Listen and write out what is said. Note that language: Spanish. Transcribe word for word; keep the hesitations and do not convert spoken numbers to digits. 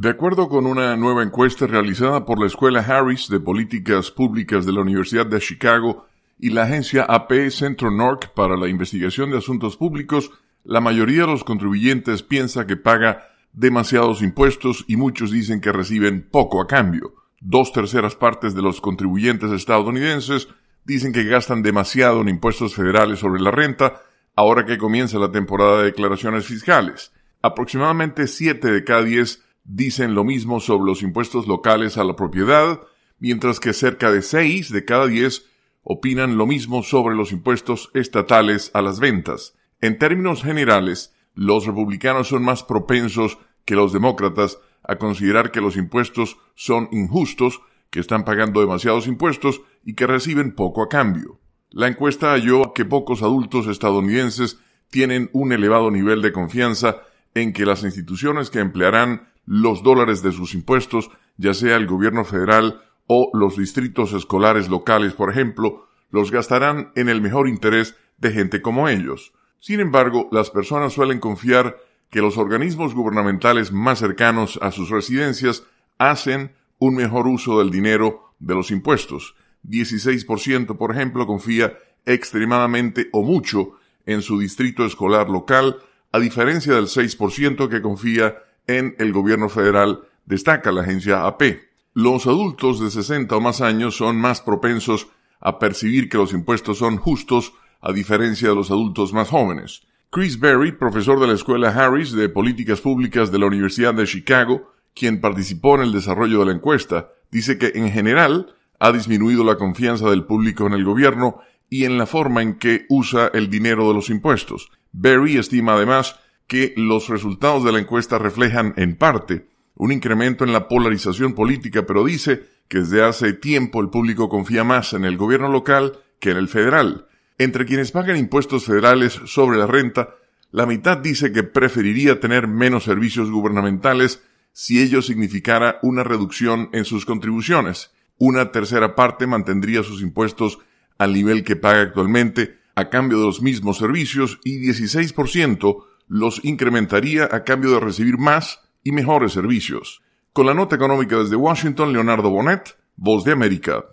De acuerdo con una nueva encuesta realizada por la Escuela Harris de Políticas Públicas de la Universidad de Chicago y la agencia A P Centro N O R C para la Investigación de Asuntos Públicos, la mayoría de los contribuyentes piensa que paga demasiados impuestos y muchos dicen que reciben poco a cambio. Dos terceras partes de los contribuyentes estadounidenses dicen que gastan demasiado en impuestos federales sobre la renta ahora que comienza la temporada de declaraciones fiscales. Aproximadamente siete de cada diez dicen lo mismo sobre los impuestos locales a la propiedad, mientras que cerca de seis de cada diez opinan lo mismo sobre los impuestos estatales a las ventas. En términos generales, los republicanos son más propensos que los demócratas a considerar que los impuestos son injustos, que están pagando demasiados impuestos y que reciben poco a cambio. La encuesta halló que pocos adultos estadounidenses tienen un elevado nivel de confianza en que las instituciones que emplearán los dólares de sus impuestos, ya sea el gobierno federal o los distritos escolares locales, por ejemplo, los gastarán en el mejor interés de gente como ellos. Sin embargo, las personas suelen confiar que los organismos gubernamentales más cercanos a sus residencias hacen un mejor uso del dinero de los impuestos. dieciséis por ciento, por ejemplo, confía extremadamente o mucho en su distrito escolar local, a diferencia del seis por ciento que confía en el gobierno federal, destaca la agencia A P. Los adultos de sesenta o más años son más propensos a percibir que los impuestos son justos, a diferencia de los adultos más jóvenes. Chris Berry, profesor de la Escuela Harris de Políticas Públicas de la Universidad de Chicago, quien participó en el desarrollo de la encuesta, dice que en general ha disminuido la confianza del público en el gobierno y en la forma en que usa el dinero de los impuestos. Berry estima además que los resultados de la encuesta reflejan, en parte, un incremento en la polarización política, pero dice que desde hace tiempo el público confía más en el gobierno local que en el federal. Entre quienes pagan impuestos federales sobre la renta, la mitad dice que preferiría tener menos servicios gubernamentales si ello significara una reducción en sus contribuciones. Una tercera parte mantendría sus impuestos al nivel que paga actualmente a cambio de los mismos servicios y dieciséis por ciento los incrementaría a cambio de recibir más y mejores servicios. Con la nota económica desde Washington, Leonardo Bonet, Voz de América.